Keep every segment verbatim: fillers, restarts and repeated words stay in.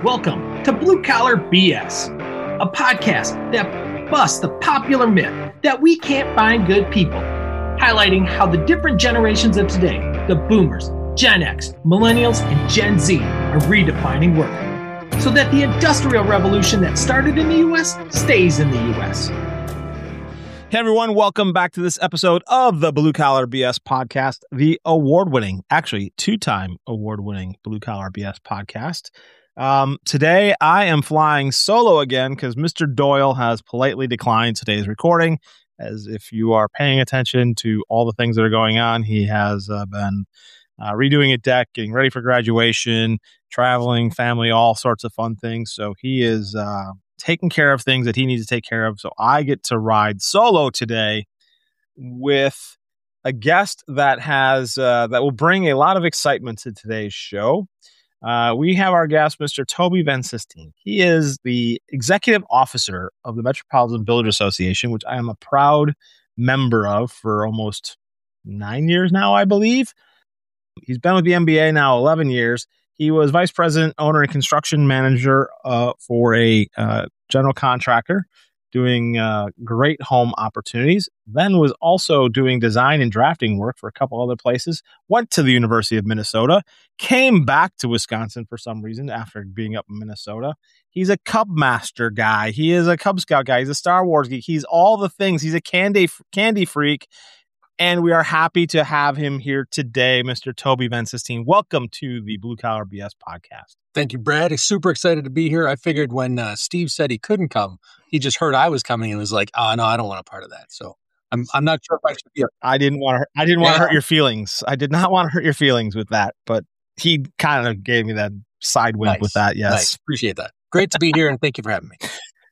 Welcome to Blue Collar B S, a podcast that busts the popular myth that we can't find good people, highlighting how the different generations of today, the boomers, Gen X, millennials, and Gen Z, are redefining work, so that the industrial revolution that started in the U S stays in the U S. Hey everyone, welcome back to this episode of the Blue Collar B S podcast, the award-winning, actually two-time award-winning Blue Collar B S podcast. Um, today I am flying solo again because Mister Doyle has politely declined today's recording. As if you are paying attention to all the things that are going on, he has uh, been uh, redoing a deck, getting ready for graduation, traveling, family, all sorts of fun things. So he is uh, taking care of things that he needs to take care of. So I get to ride solo today with a guest that has uh, that will bring a lot of excitement to today's show. Uh, we have our guest, Mister Toby Van Sistine. He is the executive officer of the Metropolitan Builders Association, which I am a proud member of for almost nine years now, I believe. He's been with the M B A now eleven years. He was vice president, owner, and construction manager uh, for a uh, general contractor doing uh, great home opportunities. Then was also doing design and drafting work for a couple other places. Went to the University of Minnesota. Came back to Wisconsin for some reason after being up in Minnesota. He's a Cub Master guy. He is a Cub Scout guy. He's a Star Wars geek. He's all the things. He's a candy candy freak. And we are happy to have him here today, Mister Toby Van Sistine. Welcome to the Blue Collar B S podcast. Thank you, Brad. I'm super excited to be here. I figured when uh, Steve said he couldn't come, he just heard I was coming and was like, "Oh no, I don't want a part of that." So I'm I'm not sure if I should be. A- I didn't want to. I didn't yeah. want to hurt your feelings. I did not want to hurt your feelings with that, but he kind of gave me that side wink nice. with that. Yes, nice. Appreciate that. Great to be here, and thank you for having me.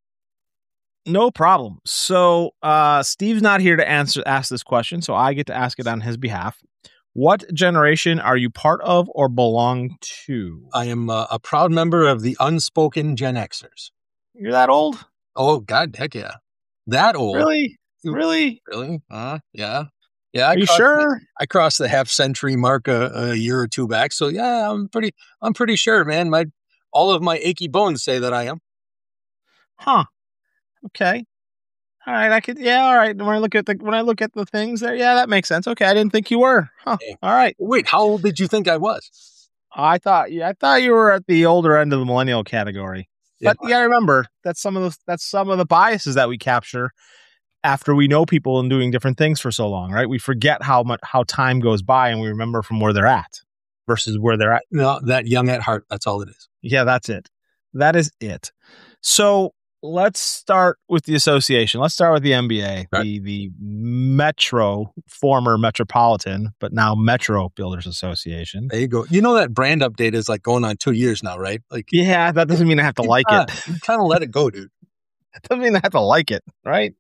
No problem. So uh, Steve's not here to answer ask this question, so I get to ask it on his behalf. What generation are you part of or belong to? I am uh, a proud member of the unspoken Gen Xers. You're that old? Oh, God, heck yeah. That old. Really? Really? Really? Uh, yeah. Yeah. I are you sure? I crossed the half century mark a, a year or two back. So yeah, I'm pretty, I'm pretty sure, man. My, all of my achy bones say that I am. Huh. Okay. All right. I could, yeah. All right. When I look at the, when I look at the things there, yeah, that makes sense. Okay. I didn't think you were. Huh. Hey. All right. Wait, how old did you think I was? I thought, yeah, I thought you were at the older end of the millennial category. But yeah. You gotta remember that's some of the, that's some of the biases that we capture after we know people and doing different things for so long, right? We forget how much, how time goes by and we remember from where they're at versus where they're at. No, that young at heart. That's all it is. Yeah, that's it. That is it. So, let's start with the association. Let's start with the M B A, right. the the Metro, former Metropolitan, but now Metro Builders Association. There you go. You know that brand update is like going on two years now, right? Like, yeah, that doesn't mean I have to like uh, it. You kind of let it go, dude. That doesn't mean I have to like it, right?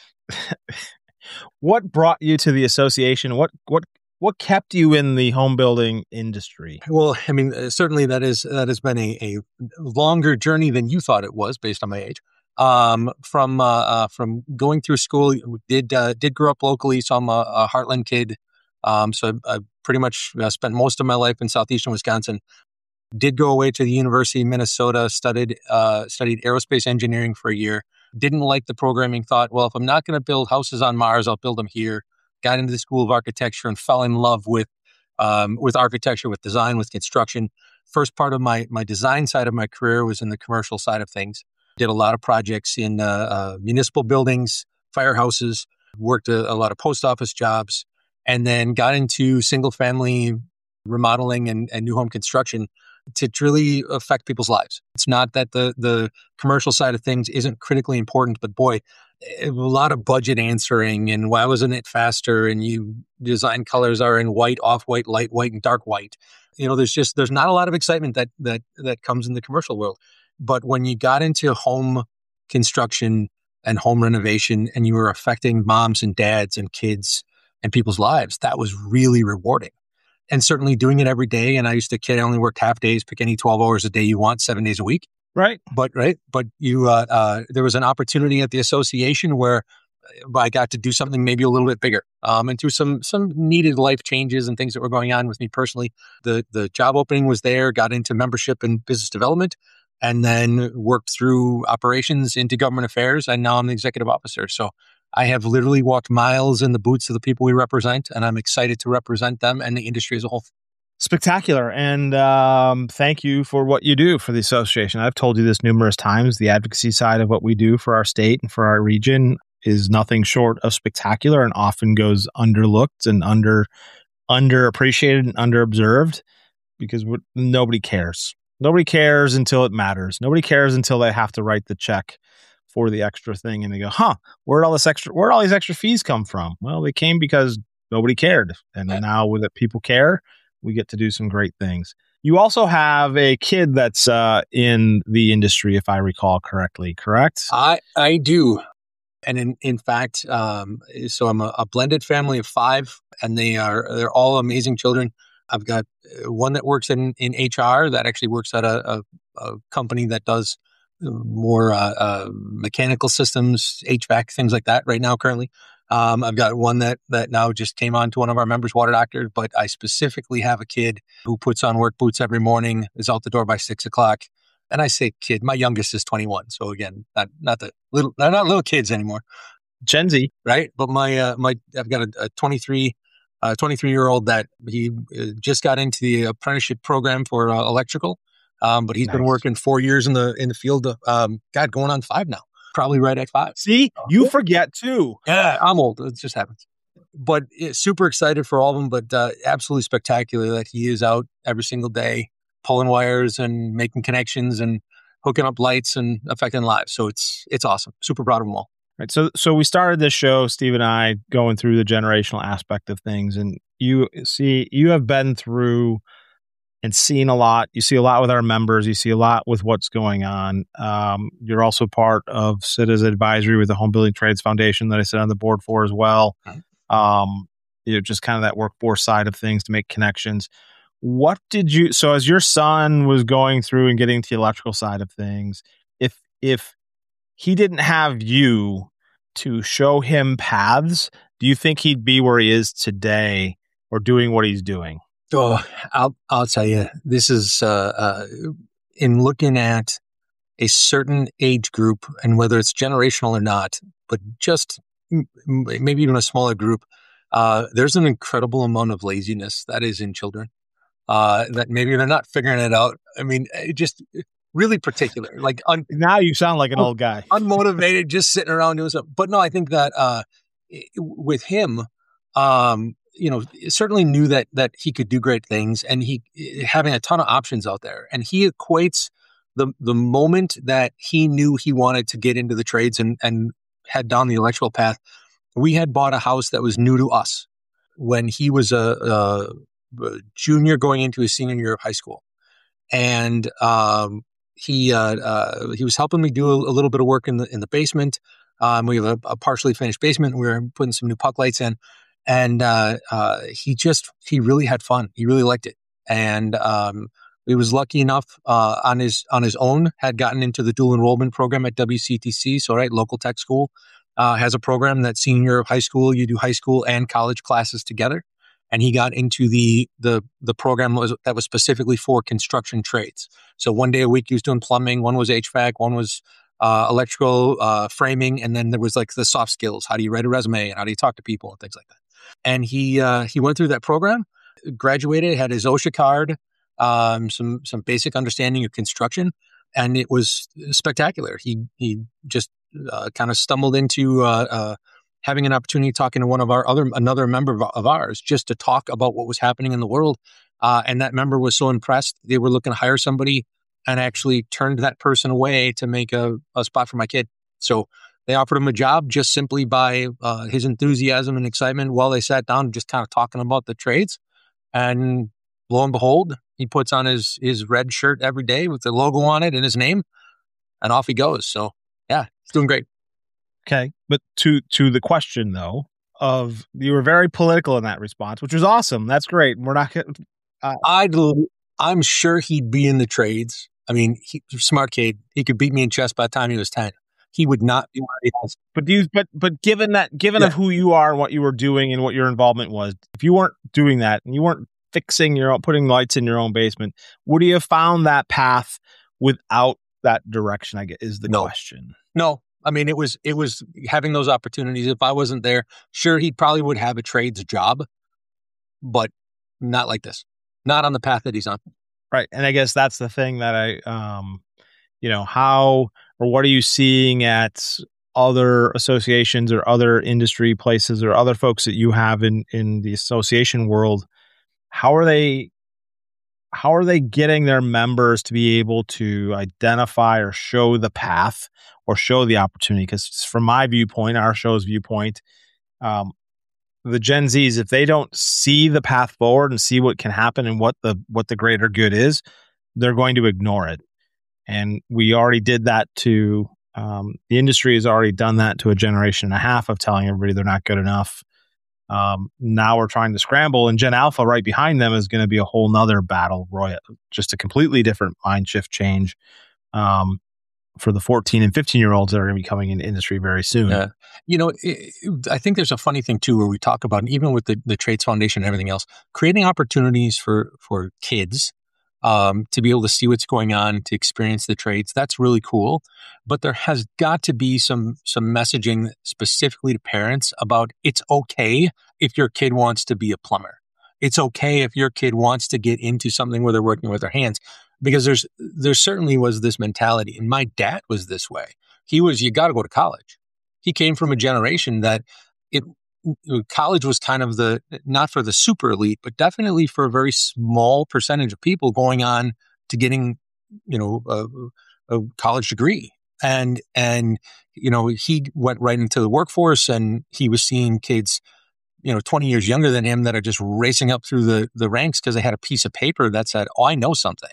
What brought you to the association? What what what kept you in the home building industry? Well, I mean, uh, certainly that is that has been a, a longer journey than you thought it was, based on my age. Um, from uh, uh, from going through school, did uh, did grow up locally, so I'm a, a Heartland kid. Um, so I, I pretty much uh, spent most of my life in southeastern Wisconsin. Did go away to the University of Minnesota, studied uh, studied aerospace engineering for a year. Didn't like the programming. Thought, well, if I'm not going to build houses on Mars, I'll build them here. Got into the School of Architecture and fell in love with um, with architecture, with design, with construction. First part of my my design side of my career was in the commercial side of things. Did a lot of projects in uh, uh, municipal buildings, firehouses, worked a, a lot of post office jobs, and then got into single family remodeling and, and new home construction to really affect people's lives. It's not that the, the commercial side of things isn't critically important, but boy, a lot of budget answering and why wasn't it faster? And you design colors are in white, off-white, light white, and dark white. You know, there's just, there's not a lot of excitement that that that comes in the commercial world. But when you got into home construction and home renovation and you were affecting moms and dads and kids and people's lives, that was really rewarding. And certainly doing it every day. And I used to kid, I only worked half days, pick any twelve hours a day you want, seven days a week. Right. But, right. But you, uh, uh, there was an opportunity at the association where I got to do something maybe a little bit bigger. Um, and through some, some needed life changes and things that were going on with me personally, the, the job opening was there, got into membership and business development. and then worked through operations into government affairs. And now I'm the executive officer. So I have literally walked miles in the boots of the people we represent, and I'm excited to represent them and the industry as a whole. Spectacular. And um, thank you for what you do for the association. I've told you this numerous times. The advocacy side of what we do for our state and for our region is nothing short of spectacular and often goes underlooked and under underappreciated and underobserved because we're, nobody cares. Nobody cares until it matters. Nobody cares until they have to write the check for the extra thing, and they go, "Huh? Where'd all this extra? Where'd all these extra fees come from?" Well, they came because nobody cared, and yeah. now that people care, we get to do some great things. You also have a kid that's uh, in the industry, if I recall correctly. Correct? I I do, and in in fact, um, so I'm a, a blended family of five, and they are they're all amazing children. I've got one that works in in H R that actually works at a, a, a company that does more uh, uh, mechanical systems, H V A C, things like that right now currently. Um, I've got one that that now just came on to one of our members, water doctor, but I specifically have a kid who puts on work boots every morning, is out the door by six o'clock. And I say kid, my youngest is twenty-one. So again, not not the little, they're not little kids anymore. Gen Z. Right. But my, uh, my, I've got a, a twenty-three, uh, twenty-three year old that he uh, just got into the apprenticeship program for uh, electrical. Um, but he's nice. Been working four years in the in the field. Of, um, God, going on five now. Probably right at five. See, you forget too. Yeah, I'm old. It just happens. But yeah, super excited for all of them. But uh, absolutely spectacular that he is out every single day, pulling wires and making connections and hooking up lights and affecting lives. So it's it's awesome. Super proud of them all. Right. So so we started this show, Steve and I, going through the generational aspect of things, and you see, you have been through and seen a lot. You see a lot with our members. You see a lot with what's going on. Um, you're also part of C I T A's advisory with the Home Building Trades Foundation that I sit on the board for as well. Um, you know, just kind of that workforce side of things to make connections. What did you, so as your son was going through and getting to the electrical side of things, if, if he didn't have you to show him paths, do you think he'd be where he is today or doing what he's doing? Oh, I'll I'll tell you, this is uh, uh, in looking at a certain age group, and whether it's generational or not, but just m- maybe even a smaller group, uh, there's an incredible amount of laziness that is in children uh, that maybe they're not figuring it out. I mean, it just really particular. Like un- now, you sound like an old guy, unmotivated, just sitting around doing stuff. But no, I think that uh, with him. Um, you know, certainly knew that that he could do great things, and he having a ton of options out there. And he equates the the moment that he knew he wanted to get into the trades and and head down the electrical path. We had bought a house that was new to us when he was a, a, a junior going into his senior year of high school, and um, he uh, uh, he was helping me do a, a little bit of work in the in the basement. Um, we have a, a partially finished basement. We were putting some new puck lights in. And uh, uh, he just, he really had fun. He really liked it. And um, he was lucky enough uh, on his on his own, had gotten into the dual enrollment program at W C T C. So, right, local tech school uh, has a program that senior year of high school, you do high school and college classes together. And he got into the the the program was, that was specifically for construction trades. So one day a week he was doing plumbing, one was H V A C, one was uh, electrical uh, framing, and then there was like the soft skills. How do you write a resume and how do you talk to people and things like that. And he uh, he went through that program, graduated, had his OSHA card, um, some some basic understanding of construction, and it was spectacular. He he just uh, kind of stumbled into uh, uh, having an opportunity talking to one of our other another member of, of ours just to talk about what was happening in the world. Uh, and that member was so impressed they were looking to hire somebody, and actually turned that person away to make a, a spot for my kid. So they offered him a job just simply by uh, his enthusiasm and excitement while they sat down just kind of talking about the trades. And lo and behold, he puts on his, his red shirt every day with the logo on it and his name, and off he goes. So, yeah, he's doing great. Okay. But to to the question, though, of you were very political in that response, which was awesome. That's great. We're not uh, I'd, I'm sure he'd be in the trades. I mean, he, smart kid. He could beat me in chess by the time he was ten. He would not be where he is. But do you, but but given that, given yeah. of who you are and what you were doing and what your involvement was, if you weren't doing that and you weren't fixing your own, putting lights in your own basement, would you have found that path without that direction, I guess, is the No. question. No, I mean, it was, it was having those opportunities. If I wasn't there, sure, he probably would have a trades job, but not like this, not on the path that he's on. Right. And I guess that's the thing that I, um, you know, how, or what are you seeing at other associations or other industry places or other folks that you have in, in the association world? How are they, how are they getting their members to be able to identify or show the path or show the opportunity? Because from my viewpoint, our show's viewpoint, um, the Gen Zs, if they don't see the path forward and see what can happen and what the what the greater good is, they're going to ignore it. And we already did that to um, the industry has already done that to a generation and a half of telling everybody they're not good enough. Um, now we're trying to scramble, and Gen Alpha right behind them is going to be a whole nother battle royal, just a completely different mind shift change. Um, for the fourteen and fifteen year olds that are going to be coming into industry very soon. Yeah. You know, it, it, I think there's a funny thing too, where we talk about, even with the, the Trades Foundation and everything else, creating opportunities for, for kids, um, to be able to see what's going on, to experience the trades. That's really cool. But there has got to be some, some messaging specifically to parents about it's okay if your kid wants to be a plumber. It's okay if your kid wants to get into something where they're working with their hands. Because there's, there certainly was this mentality, and my dad was this way. He was, you got to go to college. He came from a generation that it, college was kind of the, not for the super elite, but definitely for a very small percentage of people going on to getting, you know, a, a college degree. And, and, you know, he went right into the workforce, and he was seeing kids, you know, twenty years younger than him that are just racing up through the, the ranks because they had a piece of paper that said, oh, I know something.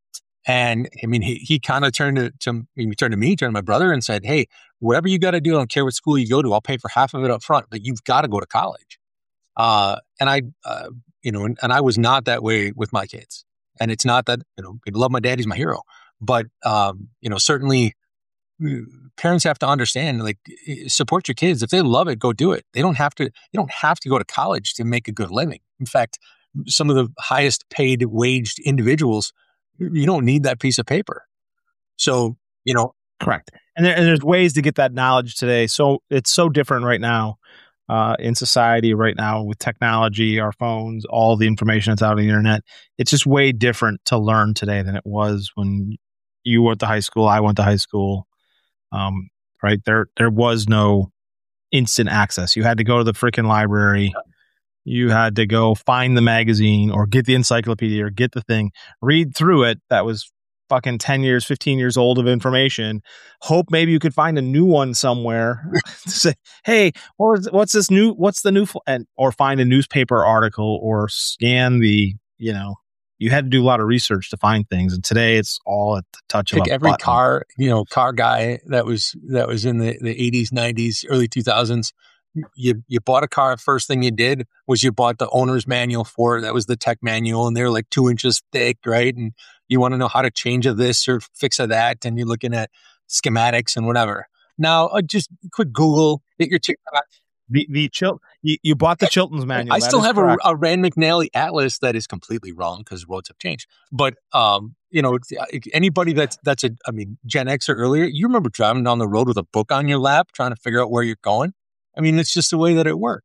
And I mean, he, he kind of turned to, to, he turned to me, turned to my brother and said, hey, whatever you got to do, I don't care what school you go to, I'll pay for half of it up front, but you've got to go to college. Uh, and I, uh, you know, and, and I was not that way with my kids. And it's not that, you know, I love my dad, he's my hero. But, um, you know, certainly parents have to understand, like, support your kids. If they love it, go do it. They don't have to, you don't have to go to college to make a good living. In fact, some of the highest paid waged individuals, you don't need that piece of paper. So, you know. Correct. And, there, and there's ways to get that knowledge today. So it's so different right now uh, in society right now with technology, our phones, all the information that's out on the internet. It's just way different to learn today than it was when you went to high school, I went to high school. Um, right. There, there was no instant access. You had to go to the freaking library. You had to go find the magazine or get the encyclopedia or get the thing, read through it. That was fucking ten years, fifteen years old of information. Hope maybe you could find a new one somewhere to say, hey, what was, what's this new, what's the new, fl-? and or find a newspaper article or scan the, you know, you had to do a lot of research to find things. And today it's all at the touch Pick of a every button. car, you know, car guy that was, that was in the, the eighties, nineties, early two thousands. You you bought a car, first thing you did was you bought the owner's manual for it. That was the tech manual, and they're like two inches thick, right? And you want to know how to change a this or fix a that, and you're looking at schematics and whatever. Now, uh, just quick Google, hit your TikTok. The the Chil- you, you bought the Chilton's manual. I That still is have a, correct. a Rand McNally Atlas that is completely wrong because roads have changed. But um, you know, anybody that's that's a, I mean, Gen X or earlier, you remember driving down the road with a book on your lap, trying to figure out where you're going. I mean, it's just the way that it worked.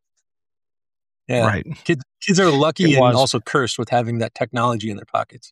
Yeah. Right. Kids, kids are lucky It and was. also cursed with having that technology in their pockets.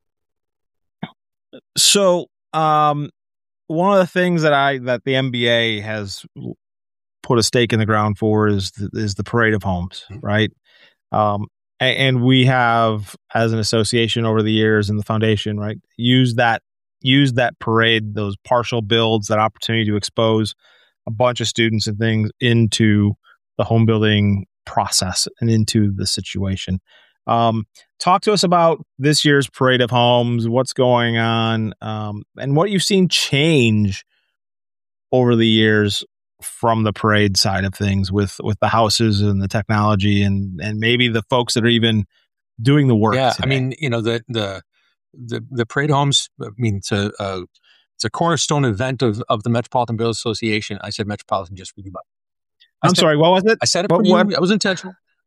So, um, one of the things that I that the M B A has put a stake in the ground for is the, is the parade of homes, right? Um, and, and we have, as an association over the years and the foundation, right, use that use that parade, those partial builds, that opportunity to expose a bunch of students and things into the home building process and into the situation. Um, talk to us about this year's parade of homes, what's going on, um, and what you've seen change over the years from the parade side of things with, with the houses and the technology and, and maybe the folks that are even doing the work. Yeah. today. I mean, you know, the, the, the, the parade homes, I mean, it's a, a it's a cornerstone event of, of the Metropolitan Builders Association. I said Metropolitan just for you, but I'm said, sorry, what was it? I said it What- for you. what? I was intentional.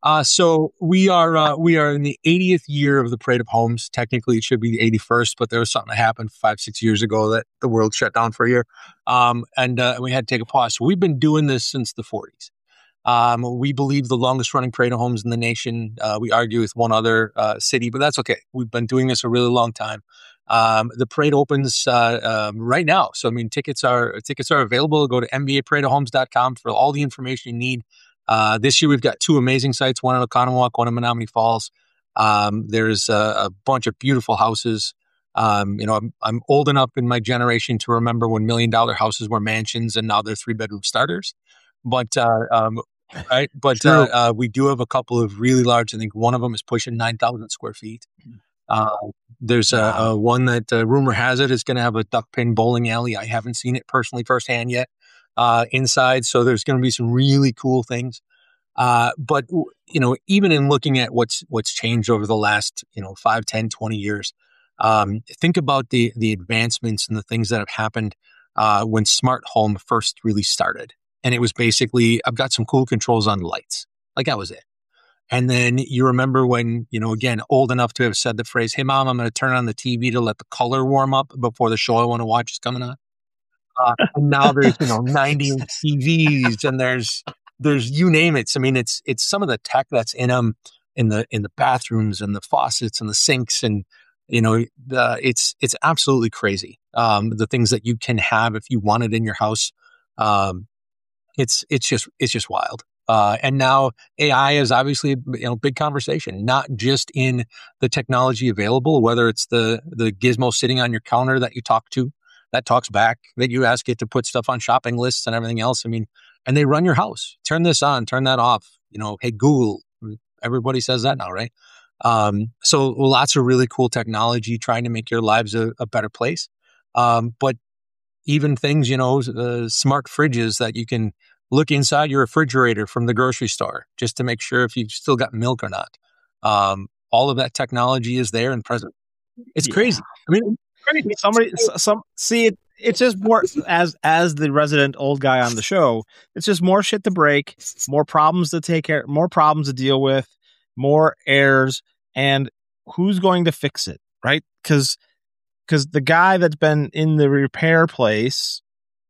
Uh, so we are uh, we are in the eightieth year of the Parade of Homes. Technically, it should be the eighty-first, but there was something that happened five, six years ago that the world shut down for a year, um, and uh, we had to take a pause. So we've been doing this since the forties. Um, we believe the longest running Parade of Homes in the nation. Uh, we argue with one other uh, city, but that's okay. We've been doing this a really long time. Um, the parade opens uh, um, right now, so I mean, tickets are tickets are available. Go to m b a parade of homes dot com for all the information you need. Uh, this year, we've got two amazing sites, one in Oconomowoc, one in Menominee Falls. Um, there's a, a bunch of beautiful houses. Um, you know, I'm, I'm old enough in my generation to remember when million dollar houses were mansions and now they're three bedroom starters. But, uh, um, right. But, uh, uh, we do have a couple of really large. I think one of them is pushing nine thousand square feet. Uh, there's a, a one that uh, rumor has it is going to have a duck pin bowling alley. I haven't seen it personally firsthand yet. Uh, inside. So there's going to be some really cool things. Uh, but, you know, even in looking at what's, what's changed over the last, you know, five, ten, twenty years, um, think about the, the advancements and the things that have happened, uh, when smart home first really started. And it was basically, I've got some cool controls on lights. Like that was it. And then you remember when, you know, again, old enough to have said the phrase, "Hey mom, I'm going to turn on the T V to let the color warm up before the show I want to watch is coming on." Uh, and now there's, you know, ninety inch T Vs and there's, there's, you name it. So, I mean, it's, it's some of the tech that's in them in the, in the bathrooms and the faucets and the sinks. And, you know, the, it's, it's absolutely crazy. Um, the things that you can have if you want it in your house. Um, it's, it's just, it's just wild. Uh, and now A I is obviously, you know, big conversation, not just in the technology available, whether it's the, the gizmo sitting on your counter that you talk to, that talks back, that you ask it to put stuff on shopping lists and everything else. I mean, and they run your house. Turn this on, turn that off. You know, hey, Google. Everybody says that now, right? Um, so lots of really cool technology trying to make your lives a, a better place. Um, but even things, you know, uh, smart fridges that you can look inside your refrigerator from the grocery store just to make sure if you've still got milk or not. Um, all of that technology is there and present. It's yeah. crazy. I mean, somebody, some see it. It's just more as as the resident old guy on the show. It's just more shit to break, more problems to take care, more problems to deal with, more errors, and who's going to fix it, right? Because because the guy that's been in the repair place,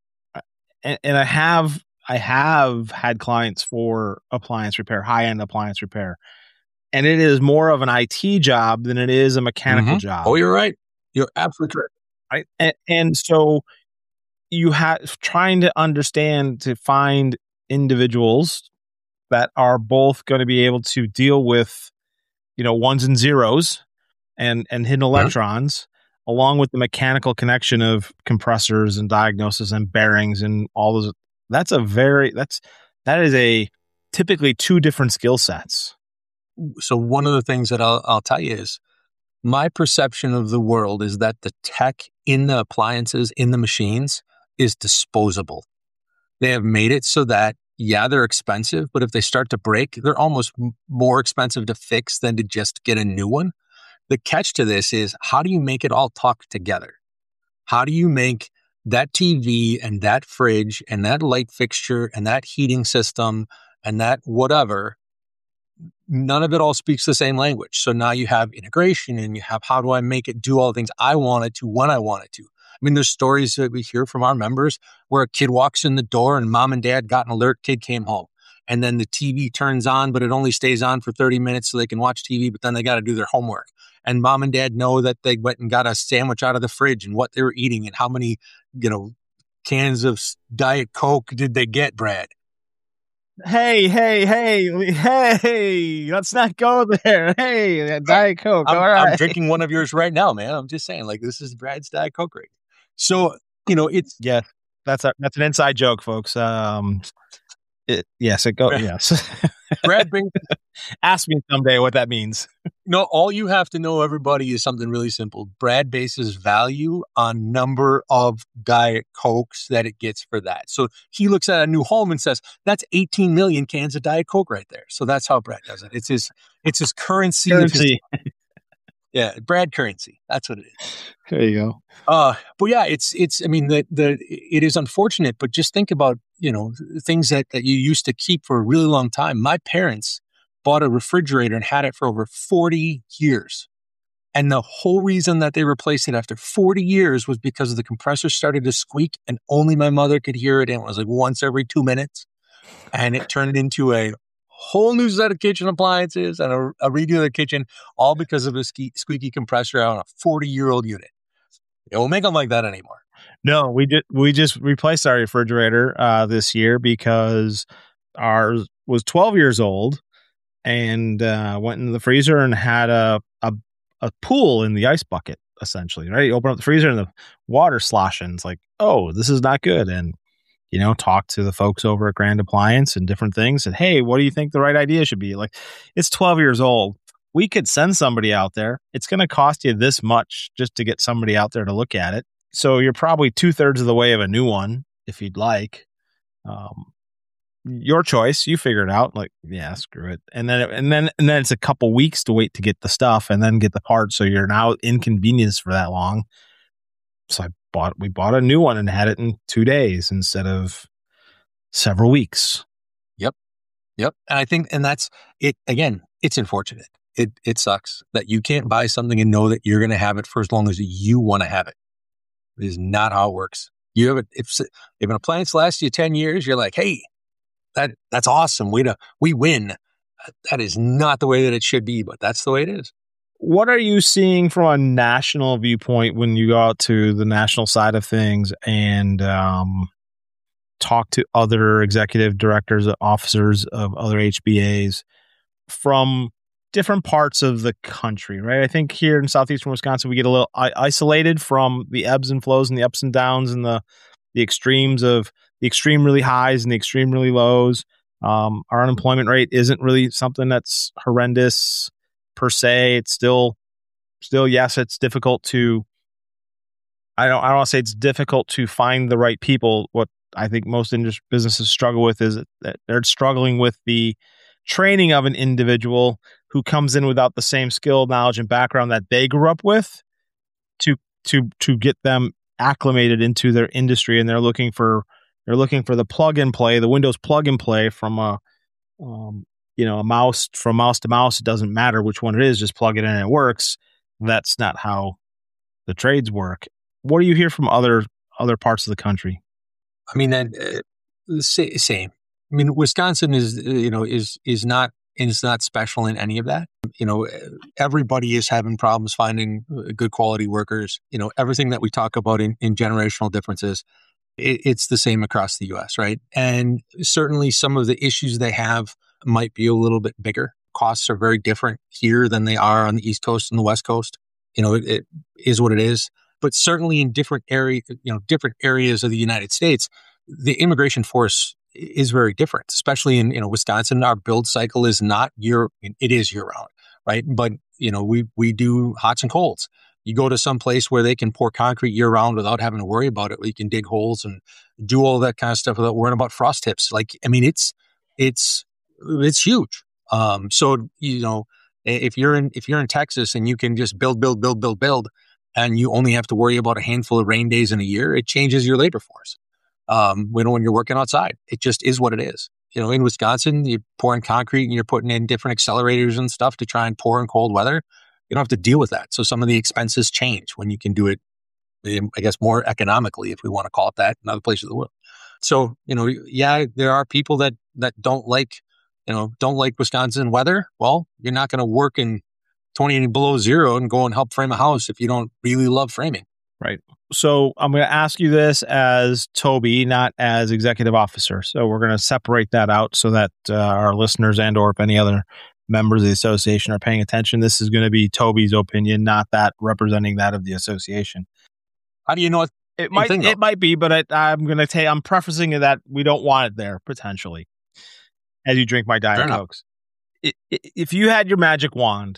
and, and I have I have had clients for appliance repair, high end appliance repair, and it is more of an I T job than it is a mechanical mm-hmm. job. Oh, you're right. You're absolutely correct. Right. And, and so you have trying to understand to find individuals that are both going to be able to deal with, you know, ones and zeros and, and hidden electrons, yeah. along with the mechanical connection of compressors and diagnosis and bearings and all those. That's a very, that's, that is a typically two different skill sets. So one of the things that I'll, I'll tell you is, my perception of the world is that the tech in the appliances, in the machines, is disposable. They have made it so that, yeah, they're expensive, but if they start to break, they're almost m- more expensive to fix than to just get a new one. The catch to this is, how do you make it all talk together? How do you make that T V and that fridge and that light fixture and that heating system and that whatever, none of it all speaks the same language. So now you have integration and you have, how do I make it do all the things I want it to when I want it to? I mean, there's stories that we hear from our members where a kid walks in the door and mom and dad got an alert, kid came home. And then the T V turns on, but it only stays on for thirty minutes so they can watch T V, but then they got to do their homework. And mom and dad know that they went and got a sandwich out of the fridge and what they were eating and how many, you know, cans of Diet Coke did they get, Brad? Hey, hey, hey, hey, let's not go there. Hey, Diet Coke. I'm, all right. I'm drinking one of yours right now, man. I'm just saying, like, this is Brad's Diet Coke right. So, you know, it's. Yeah, that's a, that's an inside joke, folks. Um, it, yes, it goes. Yes. Brad brings. Ask me someday what that means. No, all you have to know, everybody, is something really simple. Brad bases value on number of Diet Cokes that it gets for that. So he looks at a new home and says, that's eighteen million cans of Diet Coke right there. So that's how Brad does it. It's his, it's his currency. Currency. His, yeah, Brad currency. That's what it is. There you go. Uh, but yeah, it's, it's, I mean, the, the, it is unfortunate, but just think about, you know, things that, that you used to keep for a really long time. My parents bought a refrigerator and had it for over forty years. And the whole reason that they replaced it after forty years was because the compressor started to squeak and only my mother could hear it. And it was like once every two minutes. And it turned into a whole new set of kitchen appliances and a, a redo of the kitchen, all because of a ske- squeaky compressor on a forty-year-old unit. It won't make them like that anymore. No, we did. We just replaced our refrigerator uh, this year because ours was twelve years old and uh, went into the freezer and had a, a a pool in the ice bucket, essentially, right? You open up the freezer and the water sloshing. It's like, oh, this is not good. And, you know, talk to the folks over at Grand Appliance and different things. And, hey, what do you think the right idea should be? Like, it's twelve years old. We could send somebody out there. It's going to cost you this much just to get somebody out there to look at it. So you're probably two thirds of the way of a new one, if you'd like. Um, your choice. You figure it out. Like, yeah, screw it. And then, and then, and then it's a couple weeks to wait to get the stuff and then get the parts. So you're now inconvenienced for that long. So I bought, we bought a new one and had it in two days instead of several weeks. Yep. Yep. And I think, and that's it. Again, it's unfortunate. It, it sucks that you can't buy something and know that you're going to have it for as long as you want to have it. It is not how it works. You have it. If, if an appliance lasts you ten years, you're like, hey, That that's awesome. We to, we win. That is not the way that it should be, but that's the way it is. What are you seeing from a national viewpoint when you go out to the national side of things and um, talk to other executive directors, officers of other H B As from different parts of the country, right? I think here in southeastern Wisconsin, we get a little I- isolated from the ebbs and flows and the ups and downs and the the extremes of the extreme really highs and the extreme really lows. Um, our unemployment rate isn't really something that's horrendous per se. It's still, still, yes, it's difficult to, I don't, I don't want to say it's difficult to find the right people. What I think most industry businesses struggle with is that they're struggling with the training of an individual who comes in without the same skill, knowledge, and background that they grew up with to, to, to get them acclimated into their industry. And they're looking for, They're looking for the plug and play, the Windows plug and play from a, um, you know, a mouse from mouse to mouse. It doesn't matter which one it is; just plug it in and it works. That's not how the trades work. What do you hear from other other parts of the country? I mean, that uh, same. I mean, Wisconsin is you know is is not is not special in any of that. You know, everybody is having problems finding good quality workers. You know, everything that we talk about in, in generational differences. It's the same across the U S, right? And certainly some of the issues they have might be a little bit bigger. Costs are very different here than they are on the East Coast and the West Coast. You know, it, it is what it is. But certainly in different area, you know, different areas of the United States, the immigration force is very different. Especially in you know Wisconsin, our build cycle is not year; it is year round, right? But you know, we we do hots and colds. You go to some place where they can pour concrete year round without having to worry about it. Where you can dig holes and do all that kind of stuff without worrying about frost tips. Like, I mean, it's, it's, it's huge. Um, so, you know, if you're in, if you're in Texas and you can just build, build, build, build, build, and you only have to worry about a handful of rain days in a year, it changes your labor force. Um, when, when you're working outside, it just is what it is. You know, in Wisconsin, you're pouring concrete and you're putting in different accelerators and stuff to try and pour in cold weather. You don't have to deal with that. So some of the expenses change when you can do it, I guess, more economically, if we want to call it that, in other places of the world. So, you know, yeah, there are people that, that don't like, you know, don't like Wisconsin weather. Well, you're not going to work in twenty below zero and go and help frame a house if you don't really love framing. Right. So I'm going to ask you this as Toby, not as executive officer. So we're going to separate that out so that uh, our listeners and or if any other members of the association are paying attention. This is going to be Toby's opinion, not that representing that of the association. How do you know it? It might, it might be, but I, I'm going to tell you, I'm prefacing it that we don't want it there potentially as you drink my Diet Cokes. It, it, if you had your magic wand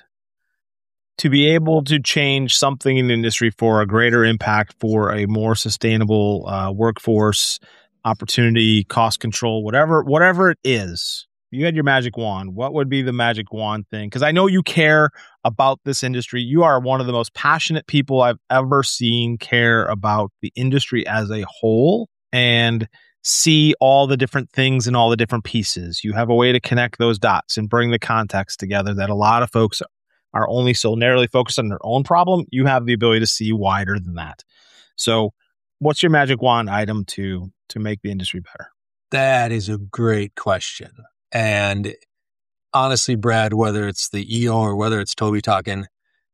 to be able to change something in the industry for a greater impact, for a more sustainable uh, workforce, opportunity, cost control, whatever, whatever it is, you had your magic wand, what would be the magic wand thing? Because I know you care about this industry. You are one of the most passionate people I've ever seen care about the industry as a whole. And see all the different things and all the different pieces. You have a way to connect those dots and bring the context together that a lot of folks are only so narrowly focused on their own problem. You have the ability to see wider than that. So what's your magic wand item to to make the industry better? That is a great question. And honestly, Brad, whether it's the E O or whether it's Toby talking,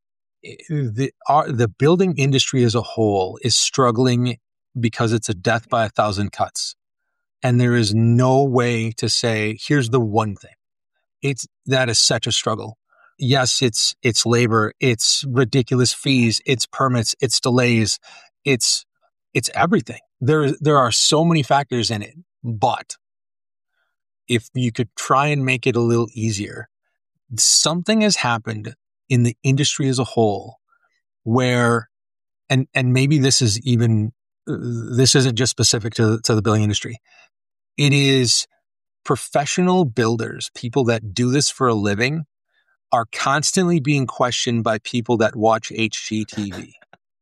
the our, the building industry as a whole is struggling because it's a death by a thousand cuts. And there is no way to say, here's the one thing. It's that is such a struggle. Yes, it's it's labor, it's ridiculous fees, it's permits, it's delays, it's it's everything. There there are so many factors in it. But if you could try and make it a little easier, something has happened in the industry as a whole where, and and maybe this is even this isn't just specific to to the building industry. It is professional builders, people that do this for a living, are constantly being questioned by people that watch H G T V,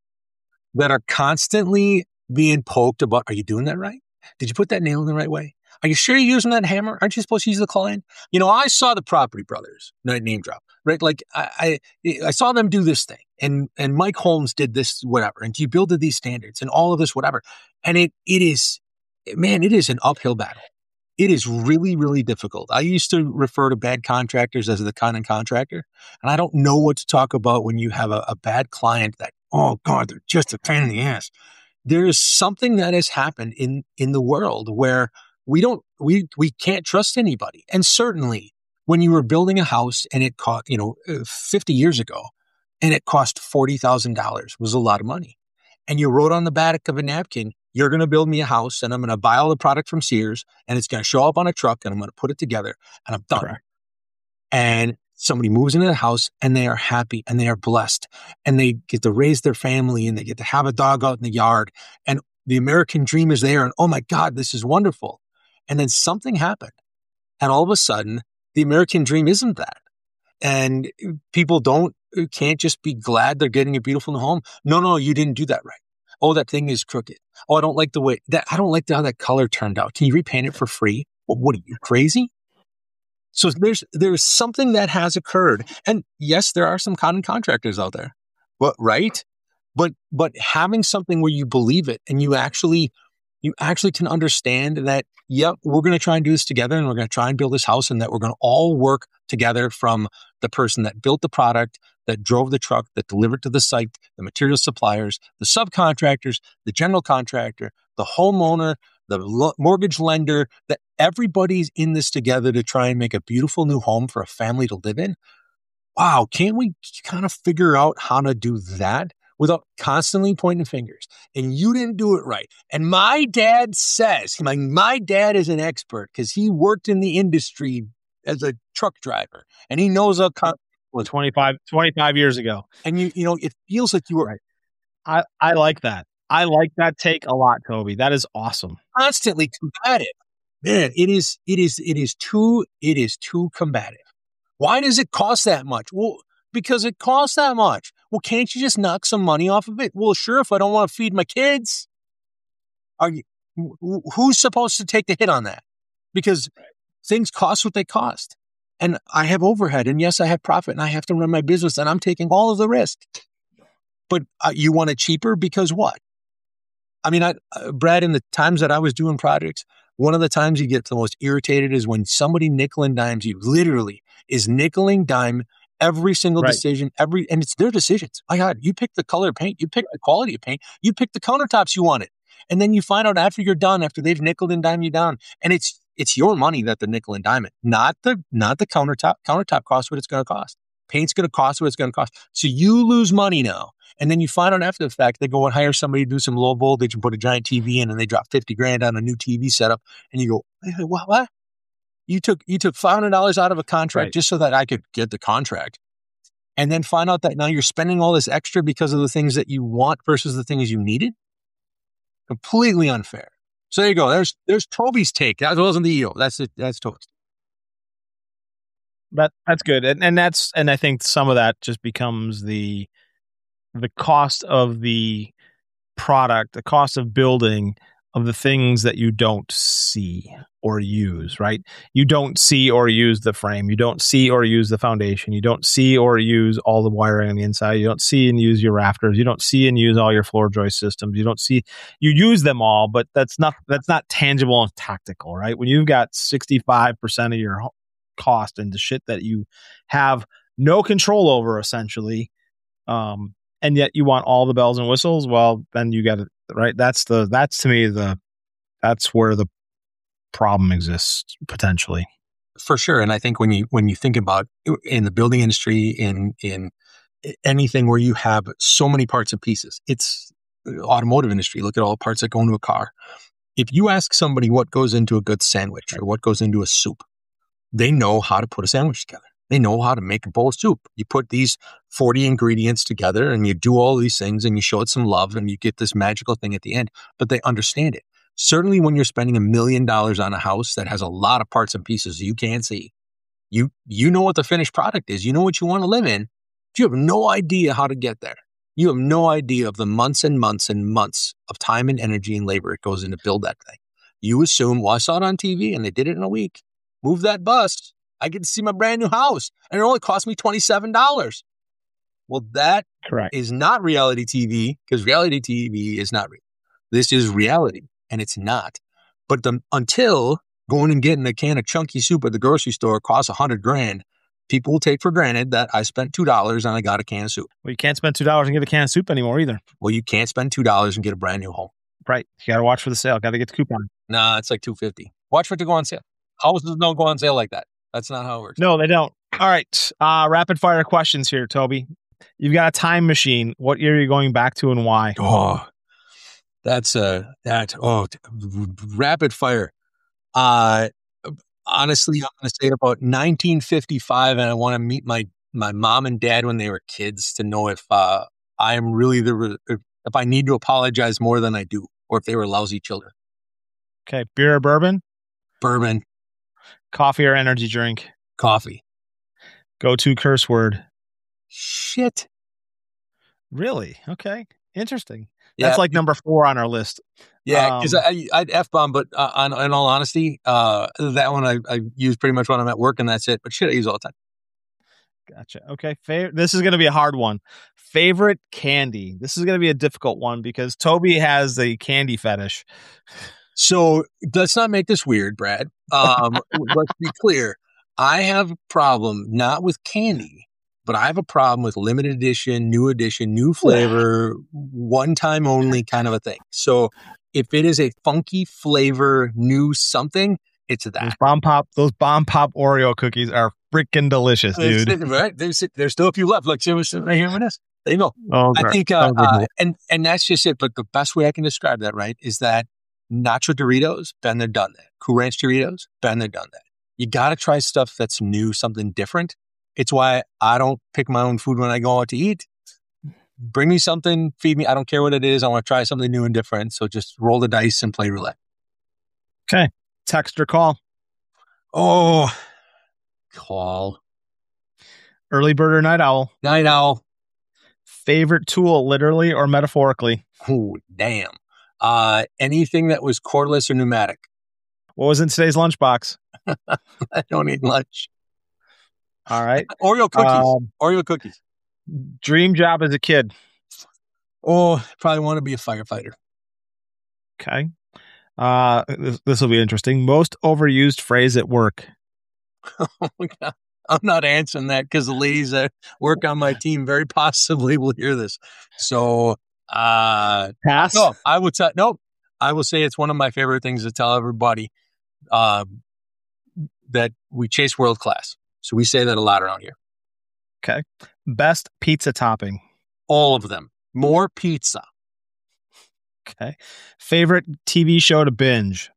that are constantly being poked about, are you doing that right? Did you put that nail in the right way? Are you sure you're using that hammer? Aren't you supposed to use the client? You know, I saw the Property Brothers, name drop, right? Like I, I, I saw them do this thing, and and Mike Holmes did this, whatever, and you build these standards and all of this, whatever. And it it is, man, it is an uphill battle. It is really, really difficult. I used to refer to bad contractors as the con and contractor, and I don't know what to talk about when you have a, a bad client that, oh God, they're just a pain in the ass. There is something that has happened in, in the world where we don't, we, we can't trust anybody. And certainly when you were building a house and it cost, you know, fifty years ago, and it cost forty thousand dollars was a lot of money. And you wrote on the back of a napkin, you're going to build me a house and I'm going to buy all the product from Sears and it's going to show up on a truck and I'm going to put it together and I'm done. Correct. And somebody moves into the house and they are happy and they are blessed and they get to raise their family and they get to have a dog out in the yard and the American dream is there and oh my God, this is wonderful. And then something happened and all of a sudden the American dream isn't that. And people don't, can't just be glad they're getting a beautiful new home. No, no, you didn't do that right. Oh, that thing is crooked. Oh, I don't like the way that, I don't like the, how that color turned out. Can you repaint it for free? Well, what are you, crazy? So there's, there's something that has occurred. And yes, there are some con contractors out there, but right. But, but having something where you believe it and you actually, you actually can understand that, yep, we're going to try and do this together and we're going to try and build this house and that we're going to all work together from the person that built the product, that drove the truck, that delivered to the site, the material suppliers, the subcontractors, the general contractor, the homeowner, the lo- mortgage lender, that everybody's in this together to try and make a beautiful new home for a family to live in. Wow, can't we kind of figure out how to do that without constantly pointing fingers? And you didn't do it right. And my dad says, my, my dad is an expert because he worked in the industry as a truck driver and he knows a con- well, twenty-five, twenty-five years ago. And you, you know, it feels like you were right. I, I like that. I like that take a lot, Toby. That is awesome. Constantly combative. Man, it is, it is, it is too, it is too combative. Why does it cost that much? Well, because it costs that much. Well, can't you just knock some money off of it? Well, sure, if I don't want to feed my kids. Are you, who's supposed to take the hit on that? Because right. Things cost what they cost. And I have overhead. And yes, I have profit and I have to run my business and I'm taking all of the risk. But uh, you want it cheaper because what? I mean, I, uh, Brad, in the times that I was doing projects, one of the times you get the most irritated is when somebody nickel and dimes you, literally is nickel and dime every single right. decision, every, and it's their decisions. My God, you pick the color of paint, you pick the quality of paint, you pick the countertops you wanted. And then you find out after you're done, after they've nickel and dime you down, and it's, it's your money that they're nickel and diming, not the, not the countertop. Countertop costs what it's going to cost. Paint's going to cost what it's going to cost. So you lose money now. And then you find out after the fact, they go and hire somebody to do some low voltage and put a giant T V in and they drop fifty grand on a new T V setup. And you go, hey, what, what? You took, you took five hundred dollars out of a contract right. just so that I could get the contract. And then find out that now you're spending all this extra because of the things that you want versus the things you needed. Completely unfair. So there you go. There's, there's Toby's take. That wasn't the E O. That's it. That's Toby's. That that's good. And and that's, and I think some of that just becomes the, the cost of the product, the cost of building of the things that you don't see or use, right? You don't see or use the frame. You don't see or use the foundation. You don't see or use all the wiring on the inside. You don't see and use your rafters. You don't see and use all your floor joist systems. You don't see, you use them all, but that's not, that's not tangible and tactical, right? When you've got sixty-five percent of your cost into shit that you have no control over, essentially, um, and yet you want all the bells and whistles, well, then you got to, right? That's the, that's to me, the, that's where the problem exists potentially. For sure. And I think when you, when you think about in the building industry, in, in anything where you have so many parts and pieces, it's automotive industry. Look at all the parts that go into a car. If you ask somebody what goes into a good sandwich or what goes into a soup, they know how to put a sandwich together. They know how to make a bowl of soup. You put these forty ingredients together and you do all these things and you show it some love and you get this magical thing at the end, but they understand it. Certainly when you're spending a million dollars on a house that has a lot of parts and pieces you can't see, you you know what the finished product is. You know what you want to live in. But you have no idea how to get there. You have no idea of the months and months and months of time and energy and labor it goes in to build that thing. You assume, well, I saw it on T V and they did it in a week. Move that bus. I get to see my brand new house and it only cost me twenty-seven dollars. Well, that Correct. is not reality T V because reality T V is not real. This is reality and it's not. But the, until going and getting a can of chunky soup at the grocery store costs a hundred grand, people will take for granted that I spent two dollars and I got a can of soup. Well, you can't spend two dollars and get a can of soup anymore either. Well, you can't spend two dollars and get a brand new home. Right. You got to watch for the sale. Got to get the coupon. Nah, it's like two fifty. Watch for it to go on sale. Houses don't go on sale like that. That's not how it works. No, they don't. All right. Uh, rapid fire questions here, Toby. You've got a time machine. What year are you going back to and why? Oh, that's a, that, oh, rapid fire. Uh, honestly, I'm going to say about nineteen fifty-five, and I want to meet my, my mom and dad when they were kids to know if uh, I am really the, if, if I need to apologize more than I do, or if they were lousy children. Okay. Beer or bourbon? Bourbon. Coffee or energy drink? Coffee. Go-to curse word? Shit. Really? Okay. Interesting. Yeah. That's like number four on our list. Yeah, because Um, I, I'd F-bomb, but uh, on, in all honesty, uh, that one I, I use pretty much when I'm at work and that's it. But shit, I use all the time. Gotcha. Okay. Fav- this is going to be a hard one. Favorite candy? This is going to be a difficult one because Toby has a candy fetish. So let's not make this weird, Brad. Um, let's be clear. I have a problem not with candy, but I have a problem with limited edition, new edition, new flavor, one time only kind of a thing. So if it is a funky flavor, new something, it's that. Those bomb pop, those bomb pop Oreo cookies are freaking delicious, dude. It's, right? There's, there's still a few left. Look, see what's right here with this. There you go. Oh, I think, uh, uh, and and that's just it. But the best way I can describe that, right, is that Nacho Doritos, been there, done that. Cool Ranch Doritos, been there, done that. You got to try stuff that's new, something different. It's why I don't pick my own food when I go out to eat. Bring me something, feed me. I don't care what it is. I want to try something new and different. So just roll the dice and play roulette. Okay. Text or call? Oh, call. Early bird or night owl? Night owl. Favorite tool, literally or metaphorically? Oh, damn. Uh, anything that was cordless or pneumatic. What was in today's lunchbox? I don't eat lunch. All right. Oreo cookies. Um, Oreo cookies. Dream job as a kid? Oh, probably want to be a firefighter. Okay. Uh, this, this will be interesting. Most overused phrase at work? Oh my God. I'm not answering that because the ladies that work on my team very possibly will hear this. So, uh, pass. No, I would tell, no, I will say it's one of my favorite things to tell everybody, uh, that we chase world class. So we say that a lot around here. Okay. Best pizza topping? All of them. More pizza. Okay. Favorite T V show to binge?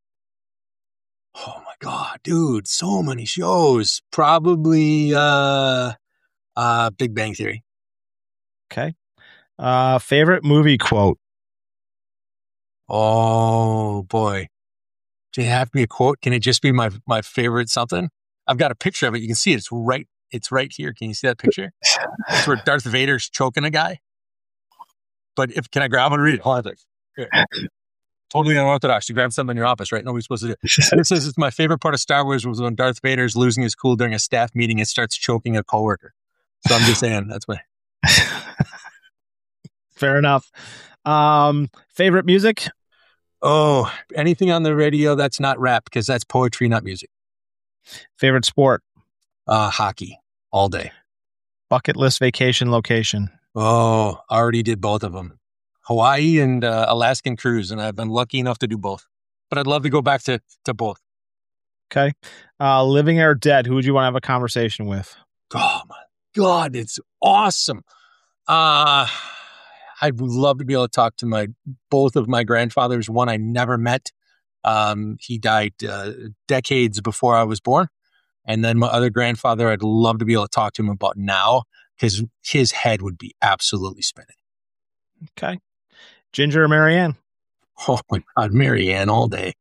Oh my God, dude. So many shows. Probably, uh, uh, Big Bang Theory. Okay. Uh, favorite movie quote? Oh boy. Do you have to be a quote? Can it just be my, my favorite something? I've got a picture of it. You can see it. It's right. It's right here. Can you see that picture? It's where Darth Vader's choking a guy. But if, can I grab it and read it? Hold on a sec. Here. Totally unorthodox. You grab something in your office, right? Nobody's supposed to do it. This is my favorite part of Star Wars was when Darth Vader is losing his cool during a staff meeting and starts choking a coworker. So I'm just saying, that's why. Fair enough. Um, favorite music? Oh, anything on the radio that's not rap, because that's poetry, not music. Favorite sport? Uh, hockey, all day. Bucket list vacation location? Oh, already did both of them. Hawaii and uh, Alaskan cruise, and I've been lucky enough to do both. But I'd love to go back to, to both. Okay. Uh, living or dead, who would you want to have a conversation with? Oh, my God, it's awesome. Uh, I'd love to be able to talk to my both of my grandfathers, one I never met. Um, he died uh, decades before I was born. And then my other grandfather, I'd love to be able to talk to him about now, because his head would be absolutely spinning. Okay. Ginger or Marianne? Oh, my God, Marianne all day.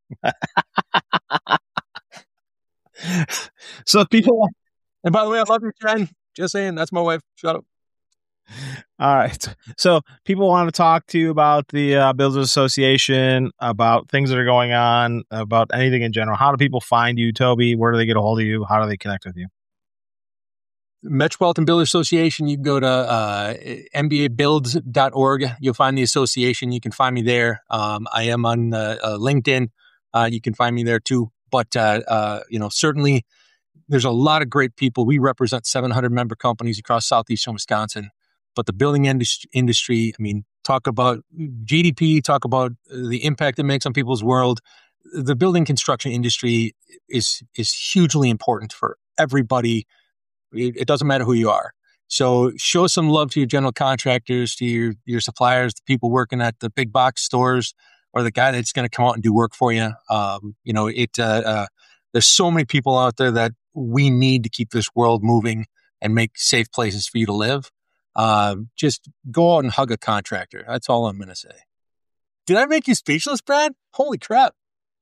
So people... And by the way, I love you, Jen. Just saying, that's my wife. Shut up. All right. So people want to talk to you about the uh, Builders Association, about things that are going on, about anything in general. How do people find you, Toby? Where do they get a hold of you? How do they connect with you? Metropolitan Builders Association, you can go to uh, M B A builds dot org. You'll find the association. You can find me there. Um, I am on uh, uh, LinkedIn. Uh, you can find me there too. But, uh, uh, you know, certainly there's a lot of great people. We represent seven hundred member companies across southeastern Wisconsin. But the building industry, industry, I mean, talk about G D P, talk about the impact it makes on people's world. The building construction industry is is hugely important for everybody. It, it doesn't matter who you are. So show some love to your general contractors, to your, your suppliers, the people working at the big box stores, or the guy that's going to come out and do work for you. Um, you know, it. Uh, uh, there's so many people out there that we need to keep this world moving and make safe places for you to live. Uh, just go out and hug a contractor. That's all I'm going to say. Did I make you speechless, Brad? Holy crap.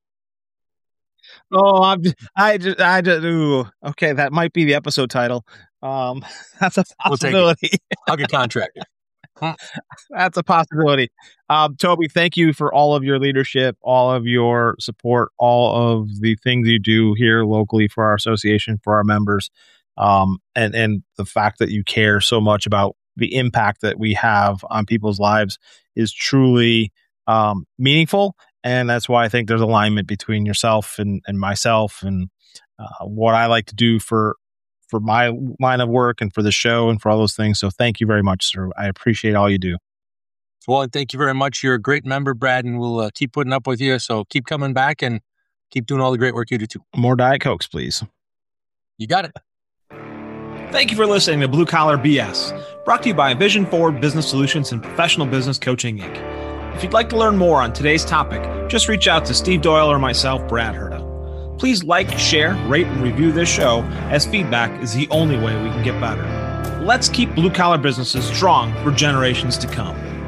Oh, I'm just, I just, I just, ooh, okay. That might be the episode title. Um, that's a possibility. We'll hug a contractor. That's a possibility. Um, Toby, thank you for all of your leadership, all of your support, all of the things you do here locally for our association, for our members. Um, and, and the fact that you care so much about the impact that we have on people's lives is truly um, meaningful. And that's why I think there's alignment between yourself and, and myself and uh, what I like to do for for my line of work and for the show and for all those things. So thank you very much, sir. I appreciate all you do. Well, and thank you very much. You're a great member, Brad, and we'll uh, keep putting up with you. So keep coming back and keep doing all the great work you do too. More Diet Cokes, please. You got it. Thank you for listening to Blue Collar B S, brought to you by Vision Forward Business Solutions and Professional Business Coaching, Incorporated. If you'd like to learn more on today's topic, just reach out to Steve Doyle or myself, Brad Herda. Please like, share, rate, and review this show, as feedback is the only way we can get better. Let's keep blue-collar businesses strong for generations to come.